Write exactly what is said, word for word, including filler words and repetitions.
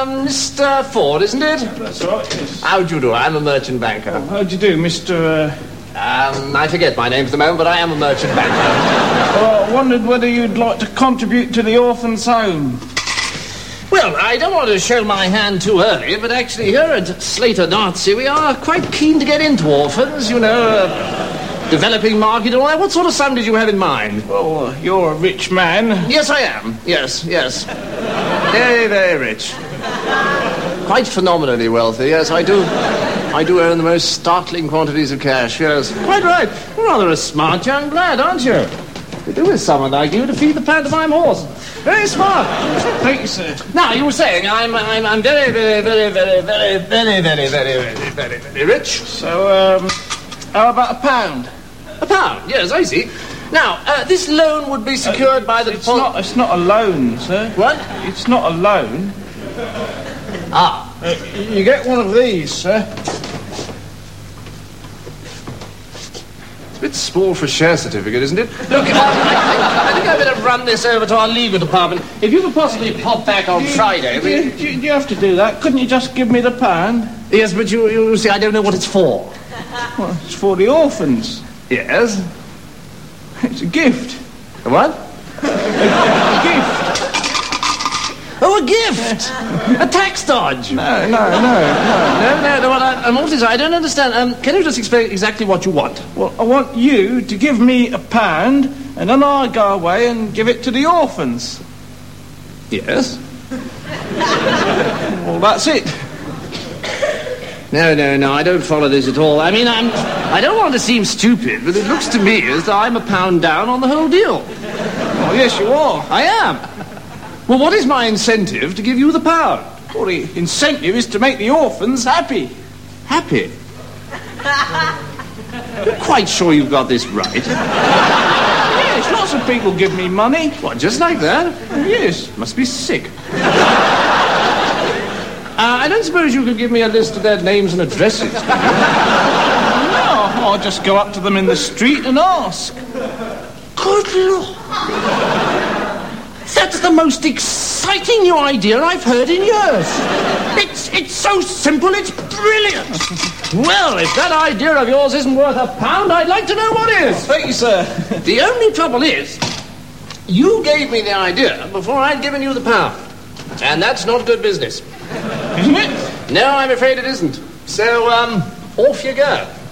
um, Mister Ford, isn't it? That's right, yes. How do you do? I'm a merchant banker. Oh, how do you do, Mister Uh... Um, I forget my name for the moment, but I am a merchant banker. Well, I wondered whether you'd like to contribute to the orphan's home. Well, I don't want to show my hand too early, but actually here at Slater Nazi we are quite keen to get into orphans, you know, uh, developing market and all that. What sort of sum did you have in mind? Well, uh, you're a rich man. Yes, I am. Yes, yes. Very, very rich. Quite phenomenally wealthy, yes, I do. I do earn the most startling quantities of cash, yes. Quite right. You're rather a smart young lad, aren't you? To do with someone like you to feed the pantomime horse. Very smart. Thank you, sir. Now, you were saying I'm I'm I'm very, very, very, very, very, very, very, very, very, very, very rich. So, um, how about a pound? A pound, yes, I see. Now, uh, this loan would be secured uh, by the... It's not, it's not a loan, sir. What? It's not a loan. Ah. Uh, you get one of these, sir. It's a bit small for a share certificate, isn't it? Look, um, I, think, I think I better run this over to our legal department. If you could possibly pop back on do you, Friday... Do you, do, you, do you have to do that? Couldn't you just give me the pound? Yes, but you, you see, I don't know what it's for. Well, it's for the orphans. Yes? It's a gift. A what? a, a gift. Oh, a gift! A tax dodge! No, no, no, no. No, no, no, I, I'm awfully sorry, I don't understand. Um, can you just explain exactly what you want? Well, I want you to give me a pound, and then I'll go away and give it to the orphans. Yes? Well, that's it. No, no, no, I don't follow this at all. I mean, I'm... I don't want to seem stupid, but it looks to me as though I'm a pound down on the whole deal. Oh, yes, you are. I am. Well, what is my incentive to give you the pound? Well, the incentive is to make the orphans happy. Happy? You're quite sure you've got this right? Yes, lots of people give me money. What, just like that? Yes. Must be sick. Uh, I don't suppose you could give me a list of their names and addresses. No, I'll just go up to them in the street and ask. Good Lord. That's the most exciting new idea I've heard in years. It's, it's so simple, it's brilliant. Well, if that idea of yours isn't worth a pound, I'd like to know what is. Thank you, sir. The only trouble is, you gave me the idea before I'd given you the pound. And that's not good business. Isn't it? No, I'm afraid it isn't. So, um, off you go.